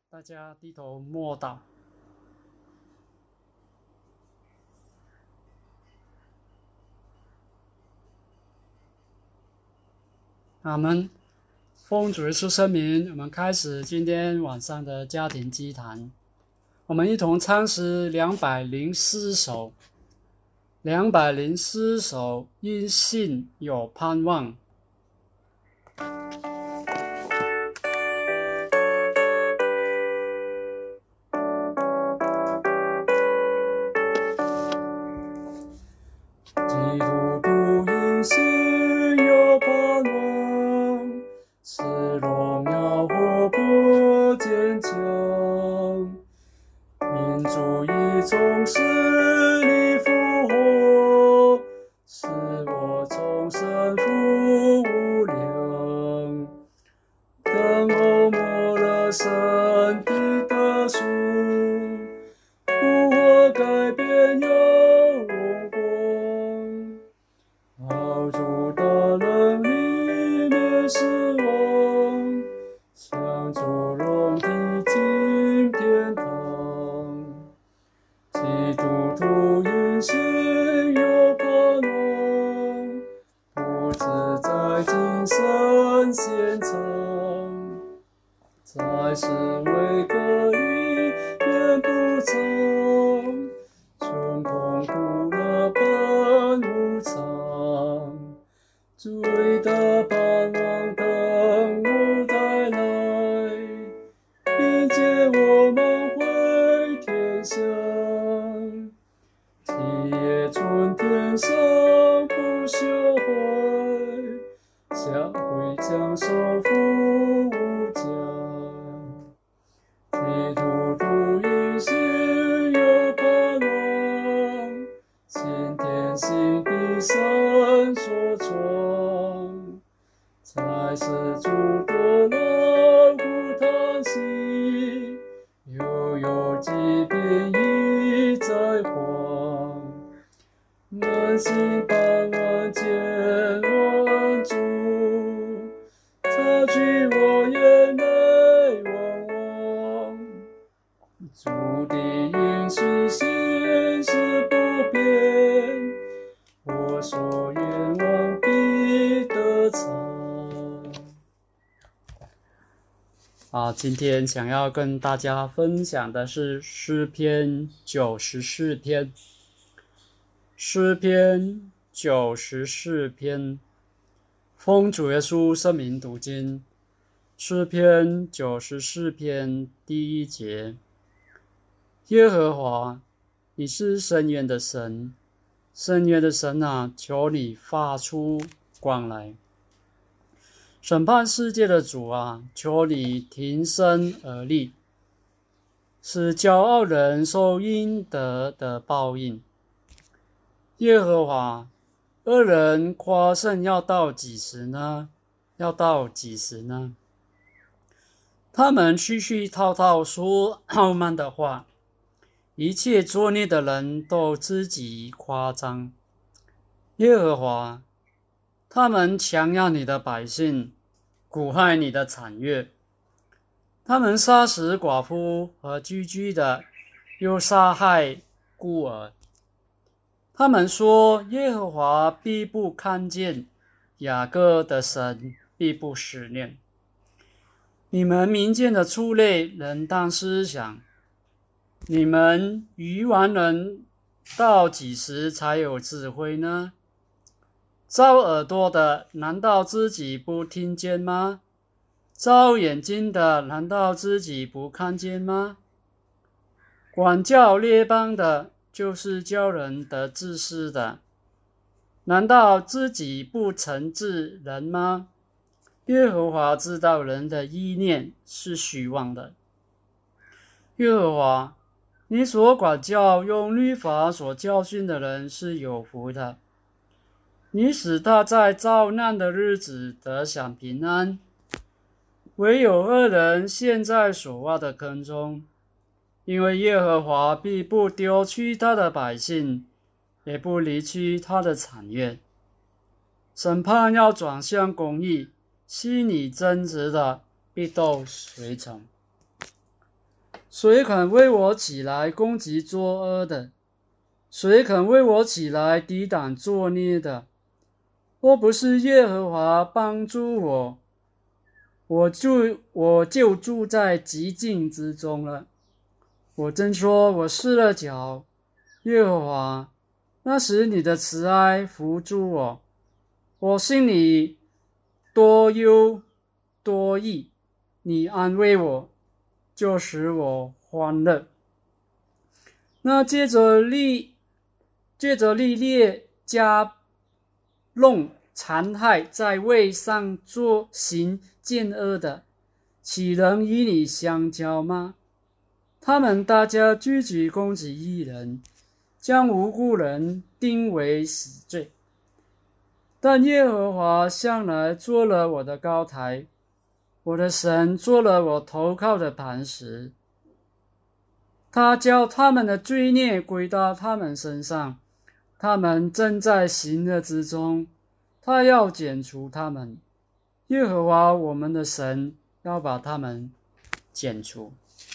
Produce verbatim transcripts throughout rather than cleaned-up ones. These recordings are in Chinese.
大家低头默祷。阿们。奉主耶稣圣名，我们开始今天晚上的家庭祭坛。我们一同唱诗两百零四首，两百零四首，因信有盼望。基督徒因信有盼望，是荣耀活泼坚强。民主已从死里复活，使我重生复无量。等候末了身体的属，复活改变有荣光。好主的能力灭死亡，向主荣地进天堂。基督徒因信有盼望，不止在今生献唱，在世为歌一言不长，穷痛苦乐本无常。主的盼望等我再来，迎接我们回天乡。七叶春天上不朽坏，下回将收复无疆。基督徒因信有盼望，新天新地闪烁窗。才是主的劳苦叹息，又有疾病已在患。满心盼望见我恩主，擦去我眼泪汪汪。主的应许心是不变，我所愿望必得偿。啊，今天想要跟大家分享的是诗篇九十四篇。诗篇九十四篇，奉主耶稣圣名读经。诗篇九十四篇第一节：耶和华，你是深渊的神，深渊的神啊，求你发出光来。审判世界的主啊，求你挺身而立，使骄傲人受应得的报应。耶和华，恶人夸胜要到几时呢？要到几时呢？他们絮絮叨叨说傲慢的话，一切作孽的人都自己夸张。耶和华，他们强要你的百姓，蛊害你的产业。他们杀死寡妇和寄居的，又杀害孤儿。他们说，耶和华必不看见，雅各的神必不思念。你们民间的畜类，人当思想，你们愚顽人到几时才有智慧呢？造耳朵的，难道自己不听见吗？造眼睛的，难道自己不看见吗？管教列邦的，就是教人得知识的，难道自己不惩治人吗？耶和华知道人的意念是虚妄的。耶和华，你所管教用律法所教训的人是有福的，你使他在遭难的日子得享平安。唯有恶人陷在所挖的坑中，因为耶和华必不丢弃他的百姓，也不离弃他的产业。审判要转向公义，虚拟争执的必都随从。 谁肯为我起来攻击作恶的？谁肯为我起来抵挡作孽的？若不是耶和华帮助我，我就我就住在极境之中了。我真说，我失了脚，耶和华，那时你的慈爱扶助我，我心里多忧多疑，你安慰我，就使我欢乐。那接着历接着历列加弄残害，在位上作行奸恶的，岂能与你相交吗？他们大家聚集攻击义人，将无辜人定为死罪。但耶和华向来做了我的高台，我的神做了我投靠的磐石。他叫他们的罪孽归到他们身上，他们正在行恶之中，他要剪除他们。耶和华我们的神要把他们剪除。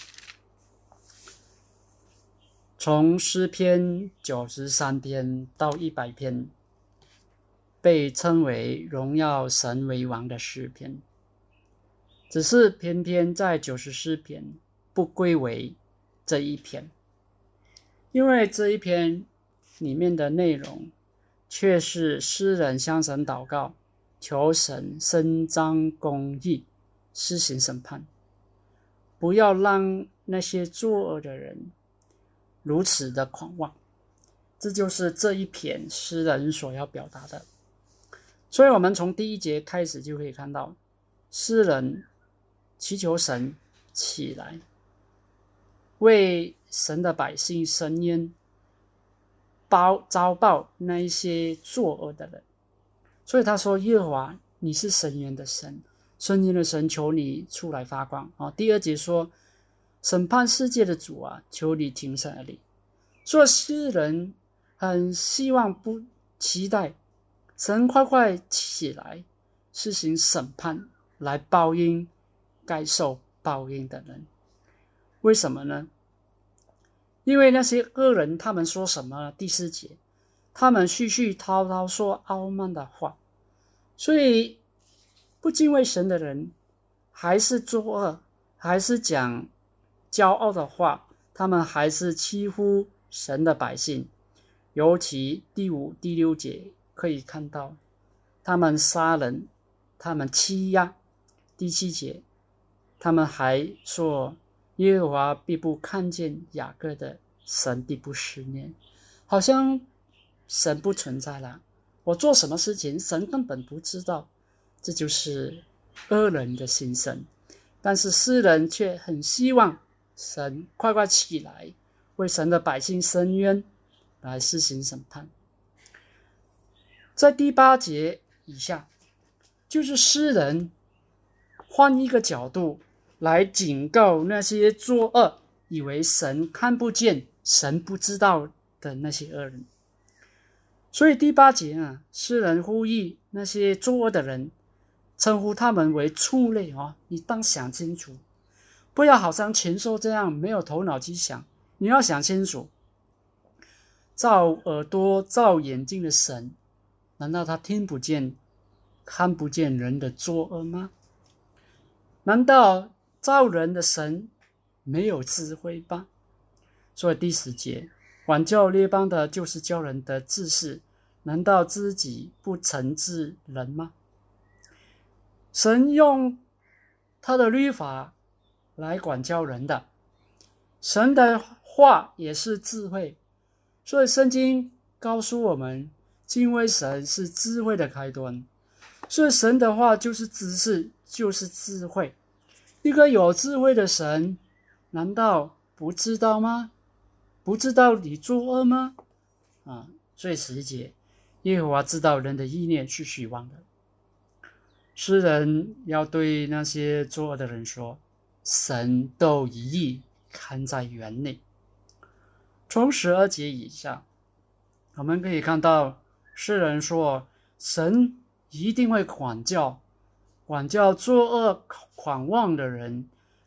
从诗篇九十三篇到一百篇，被称为荣耀神为王的诗篇，只是偏偏在九十四篇不归为这一篇，因为这一篇里面的内容却是诗人向神祷告，求神伸张公义，施行审判，不要让那些作恶的人如此的狂妄。这就是这一篇诗人所要表达的。所以我们从第一节开始就可以看到，诗人祈求神起来，为神的百姓伸冤，报遭报那一些作恶的人。所以他说，耶和华，你是伸冤的神，伸冤的神，求你出来发光。哦、第二节说，审判世界的主啊，求你停神而立。所以诗人很希望不期待神快快起来施行审判，来报应该受报应的人。为什么呢？因为那些恶人，他们说什么？第四节，他们絮絮叨叨说傲慢的话，所以不敬畏神的人，还是作恶，还是讲骄傲的话，他们还是欺负神的百姓。尤其第五、第六节可以看到，他们杀人，他们欺压。第七节，他们还说耶和华必不看见雅各的，神必不思念，好像神不存在了，我做什么事情神根本不知道。这就是恶人的心声。但是诗人却很希望神快快起来，为神的百姓伸冤，来施行审判。在第八节以下，就是诗人换一个角度来警告那些作恶，以为神看不见、神不知道的那些恶人。所以第八节啊，诗人呼吁那些作恶的人，称呼他们为畜类哦，你当想清楚，不要好像禽兽这样没有头脑去想，你要想清楚。造耳朵、造眼睛的神，难道他听不见、看不见人的作恶吗？难道造人的神没有智慧吗？所以第十节，管教列邦的，就是教人得知识，难道自己不曾治人吗？神用他的律法来管教人的，神的话也是智慧。所以圣经告诉我们，敬畏神是智慧的开端。所以神的话就是知识，就是智慧。一个有智慧的神，难道不知道吗？不知道你作恶吗？啊，所以十节，耶和华知道人的意念是虚妄的。诗人要对那些作恶的人说，神都一意看在眼内。从十二节以下，我们可以看到诗人说，神一定会管教管教作恶狂妄的人，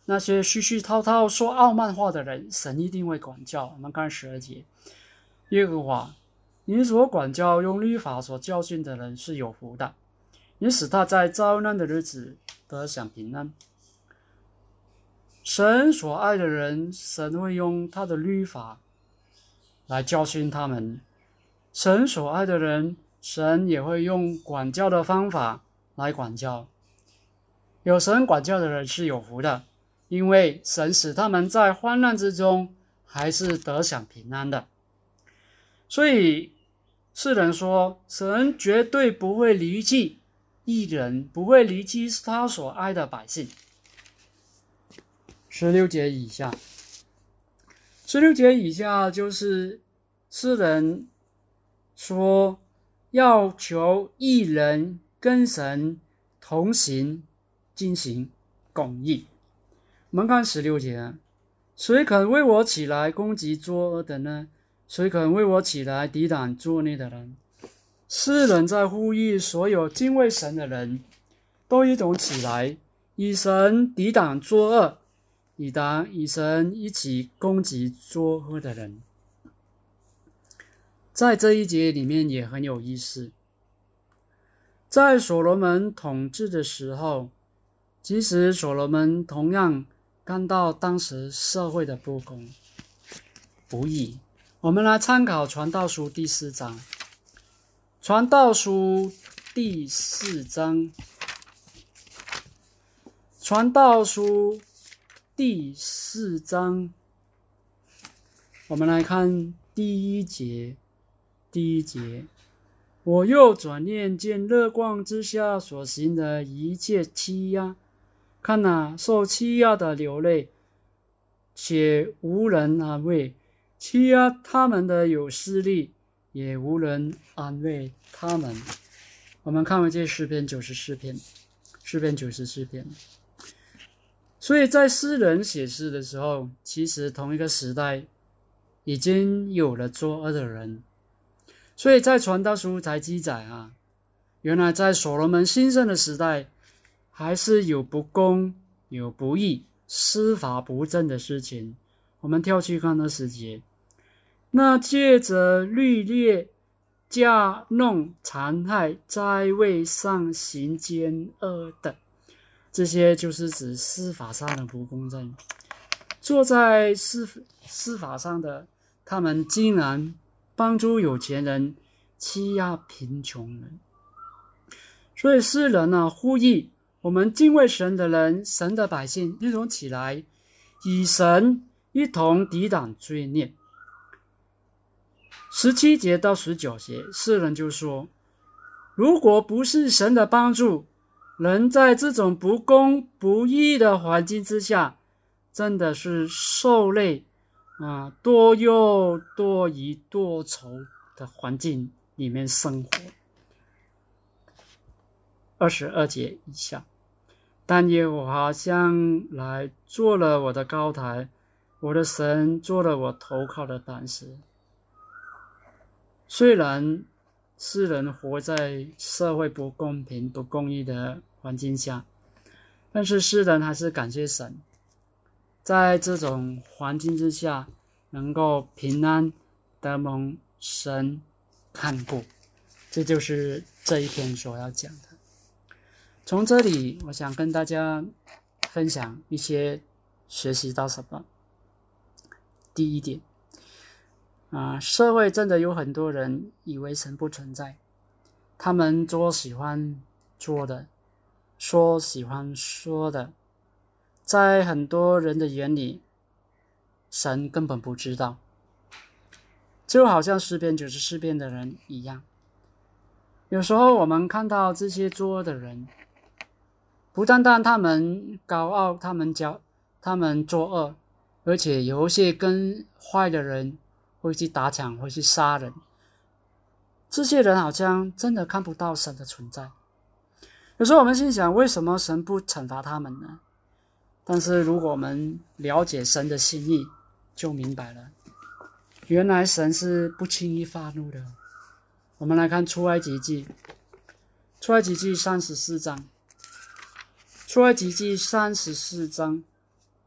那些絮絮叨叨说傲慢话的人，神一定会管教。我们看十二节，耶和华，你所管教用律法所教训的人是有福的，你使他在遭难的日子得享平安。神所爱的人，神会用他的律法来教训他们。神所爱的人，神也会用管教的方法来管教。有神管教的人是有福的，因为神使他们在患难之中还是得享平安的。所以世人说，神绝对不会离弃义人，不会离弃他所爱的百姓。十六节以下，十六节以下就是世人说要求义人跟神同行，进行公义。我们看十六节，谁肯为我起来攻击作恶的呢？谁肯为我起来抵挡作孽的人？世人在呼吁所有敬畏神的人都一同起来，以神抵挡作恶，以当以神一起攻击作恶的人。在这一节里面也很有意思，在所罗门统治的时候，其实所罗门同样看到当时社会的不公不义。我们来参考传道书第四章，传道书第四章，传道书第四章，我们来看第一节。第一节，我又转念见日光之下所行的一切欺压，看哪，受欺压的流泪，且无人安慰；欺压他们的有势力，也无人安慰他们。我们看回这诗篇九十四篇，诗篇九十四篇。所以在诗人写诗的时候，其实同一个时代已经有了作恶的人。所以在传道书才记载啊，原来在所罗门兴盛的时代，还是有不公、有不义、司法不正的事情。我们跳去看二十节，那借着律列、架弄、残害、在位上行奸恶的，这些就是指司法上的不公正。坐在 司, 司法上的，他们竟然帮助有钱人，欺压贫穷人。所以诗人啊，呼吁我们敬畏神的人，神的百姓一同起来，以神一同抵挡罪孽。十七节到十九节，诗人就说，如果不是神的帮助，人在这种不公不义的环境之下，真的是受累啊，多忧多疑多愁的环境里面生活。二十二节以下，但耶和华向来做了我的高台，我的神做了我投靠的磐石。虽然世人活在社会不公平不公义的环境下，但是世人还是感谢神，在这种环境之下能够平安得蒙神看顾。这就是这一篇所要讲的。从这里我想跟大家分享一些学习到什么。第一点啊，社会真的有很多人以为神不存在，他们做喜欢做的，说喜欢说的，在很多人的眼里，神根本不知道。就好像诗篇九十四篇的人一样，有时候我们看到这些作恶的人，不单单他们高傲，他们骄，他们作恶，而且有一些跟坏的人会去打抢，会去杀人。这些人好像真的看不到神的存在。有时候我们心想，为什么神不惩罚他们呢？但是如果我们了解神的心意，就明白了，原来神是不轻易发怒的。我们来看出埃及记，出埃及记三十四章，出埃及记三十四章，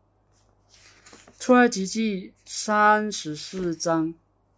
出埃及记三十四章，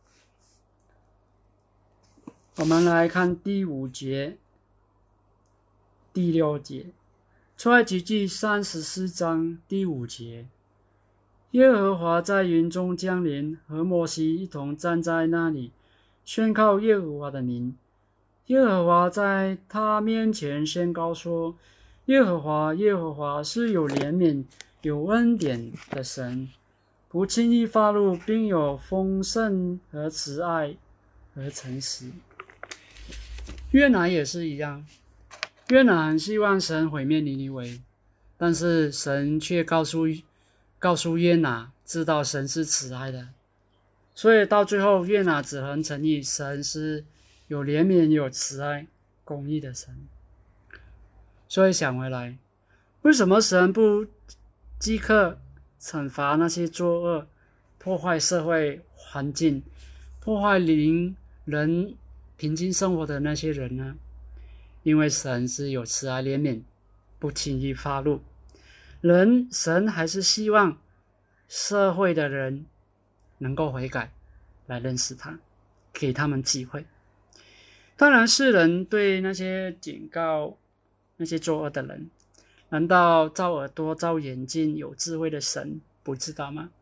我们来看第五节、第六节。出埃及记三十四章第五节，耶和华在云中降临，和摩西一同站在那里，宣告耶和华的名。耶和华在他面前宣告说：耶和华，耶和华是有怜悯、有恩典的神，不轻易发怒，并有丰盛和慈爱和诚实。约拿也是一样，约拿很希望神毁灭尼尼微，但是神却告诉告诉约拿，知道神是慈爱的，所以到最后约拿只能承认神是有怜悯、有慈爱、公义的神。所以想回来，为什么神不即刻惩罚那些作恶、破坏社会环境、破坏邻人平静生活的那些人呢？因为神是有慈爱怜悯，不轻易发怒。人神还是希望社会的人能够悔改，来认识他，给他们机会。当然世人对那些警告那些作恶的人，难道造耳朵造眼睛有智慧的神不知道吗？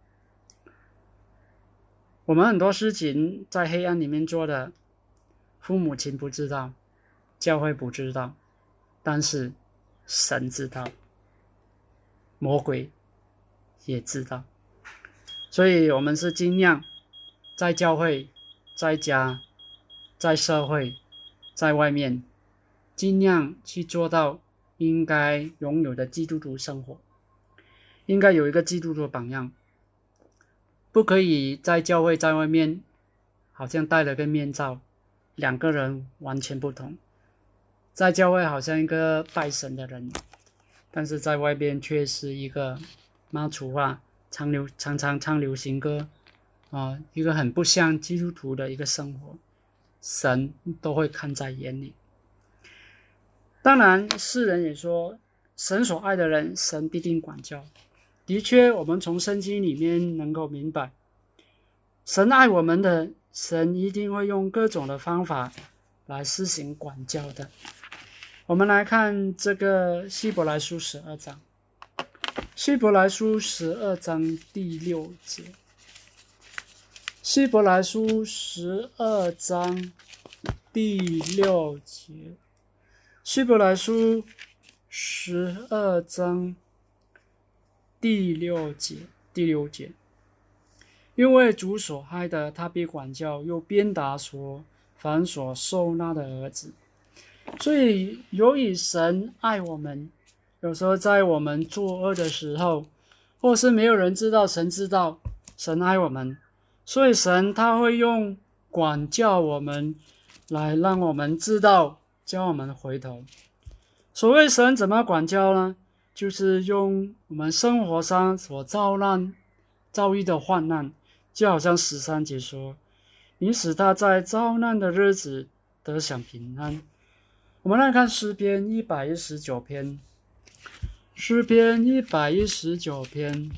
我们很多事情在黑暗里面做的，父母亲不知道，教会不知道，但是神知道，魔鬼也知道。所以我们是尽量在教会、在家、在社会、在外面，尽量去做到应该拥有的基督徒生活，应该有一个基督徒的榜样，不可以在教会在外面好像戴了个面罩，两个人完全不同。在教会好像一个拜神的人，但是在外边却是一个骂粗话、常流常常唱流行歌啊、呃，一个很不像基督徒的一个生活，神都会看在眼里。当然世人也说，神所爱的人，神必定管教。的确，我们从圣经里面能够明白，神爱我们的，神一定会用各种的方法来施行管教的。我们来看这个希伯来书十二章，希伯来书十二章第六节，希伯来书十二章第六节，希伯来书十二章第六节，第六节，因为主所爱的，他必管教，又鞭打所凡所受纳的儿子。所以由于神爱我们，有时候在我们作恶的时候，或是没有人知道，神知道神爱我们，所以神他会用管教我们来让我们知道，叫我们回头。所谓神怎么管教呢？就是用我们生活上所遭难遭遇的患难，就好像十三节说，你使他在遭难的日子得享平安。我们来看诗篇一百一十九篇，诗篇一百一十九篇，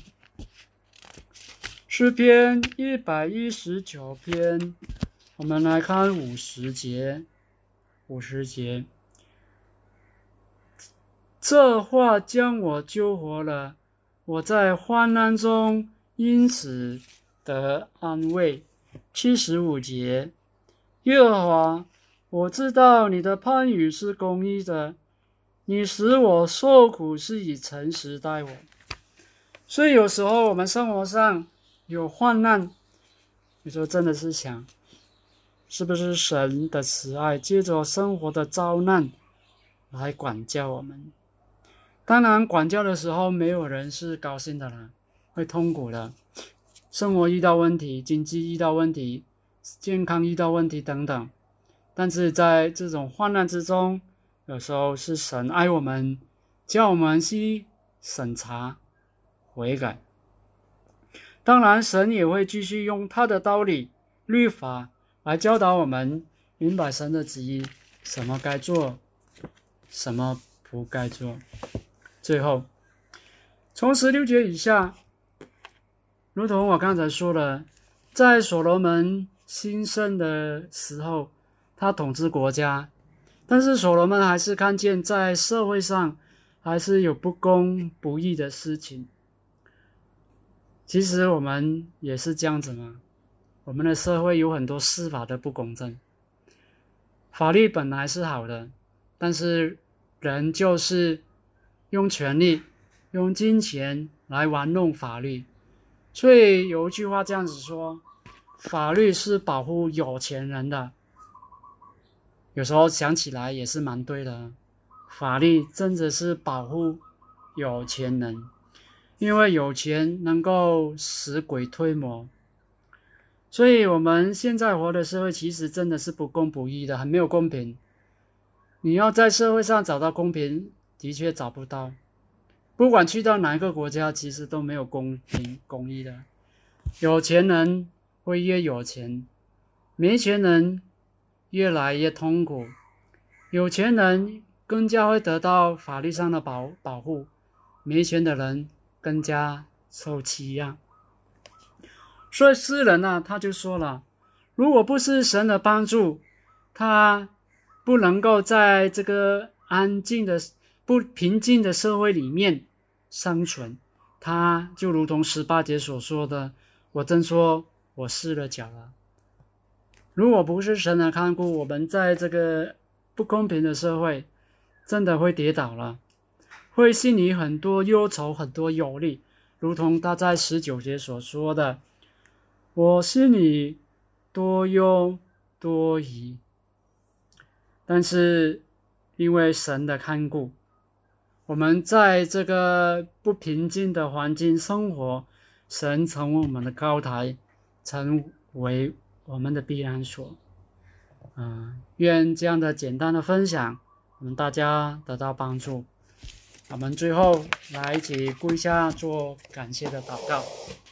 诗篇一百一十九篇，我们来看五十节，五十节，这话将我救活了，我在患难中因此得安慰。七十五节，耶和华，我知道你的判语是公义的，你使我受苦是以诚实待我。所以有时候我们生活上有患难，有时候真的是想，是不是神的慈爱借着生活的遭难来管教我们？当然管教的时候没有人是高兴的啦，会痛苦的，生活遇到问题，经济遇到问题，健康遇到问题等等。但是在这种患难之中，有时候是神爱我们，叫我们去审查悔改。当然神也会继续用他的道理律法来教导我们明白神的旨意，什么该做，什么不该做。最后从十六节以下， 如同我刚才说的，在所罗门兴盛的时候，他统治国家，但是所罗门还是看见在社会上还是有不公不义的事情。其实我们也是这样子嘛，我们的社会有很多司法的不公正。法律本来是好的，但是人就是用权力、用金钱来玩弄法律。所以有一句话这样子说，法律是保护有钱人的。有时候想起来也是蛮对的，法律真的是保护有钱人，因为有钱能够使鬼推磨。所以我们现在活的社会其实真的是不公不义的，很没有公平。你要在社会上找到公平，的确找不到。不管去到哪一个国家，其实都没有公平公义的。有钱人会越有钱，没钱人越来越痛苦。有钱人更加会得到法律上的保保护，没钱的人更加受欺压。所以诗人啊，他就说了，如果不是神的帮助，他不能够在这个安静的不平静的社会里面生存。他就如同十八节所说的，我真说我失了脚了。如果不是神的看顾，我们在这个不公平的社会真的会跌倒了，会心里很多忧愁，很多忧虑，如同他在十九节所说的，我心里多忧多疑。但是因为神的看顾，我们在这个不平静的环境生活，神成为我们的高台，成为我们的避难所。嗯，愿这样的简单的分享，我们大家得到帮助。我们最后来一起跪下做感谢的祷告。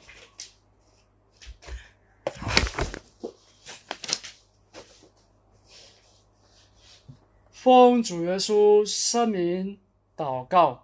奉主耶稣圣名祷告。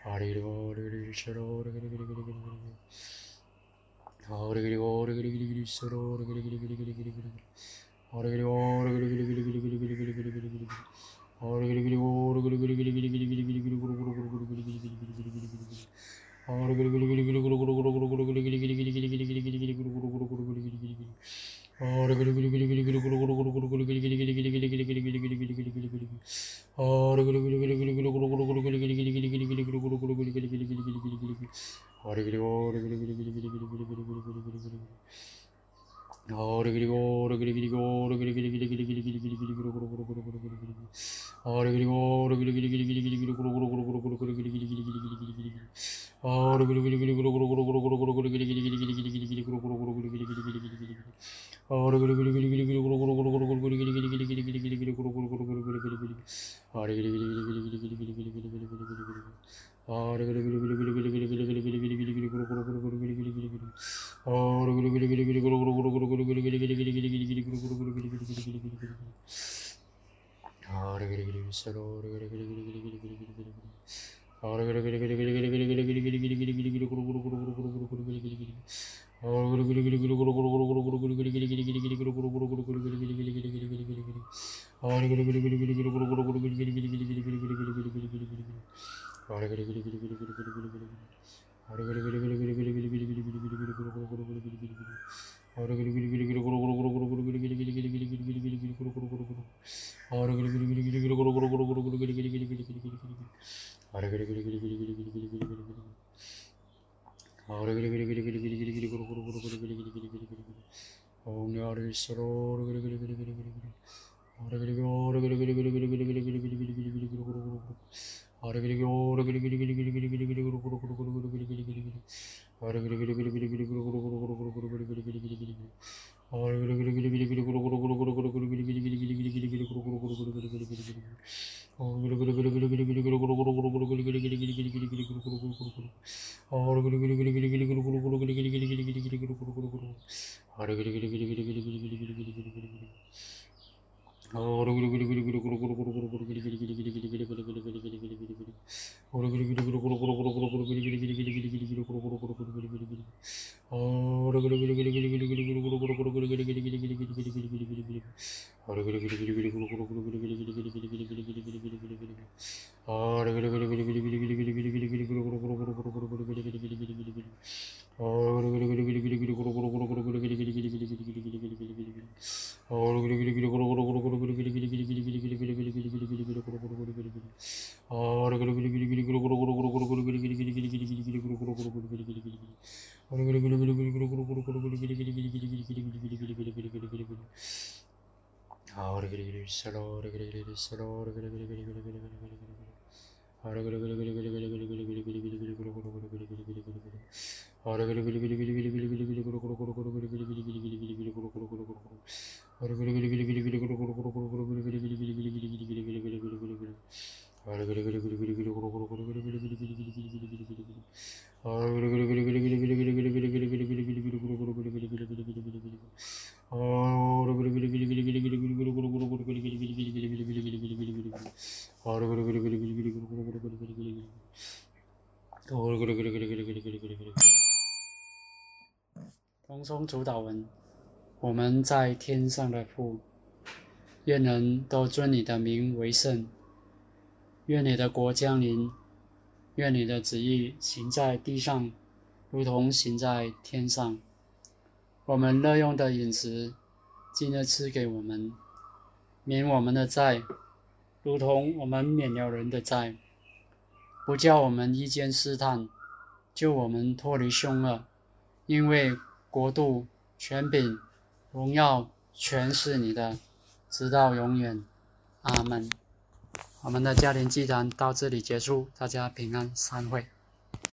同诵主祷文。我们在天上的父，愿人都尊你的名为圣。愿你的国降临，愿你的旨意行在地上，如同行在天上。我们乐用的饮食，今日赐给我们，免我们的债，如同我们免了人的债，不叫我们遇见试探，救我们脱离凶恶。因为国度、权柄、荣耀全是你的，直到永远。阿们。我们的家庭祭坛到这里结束，大家平安，散会。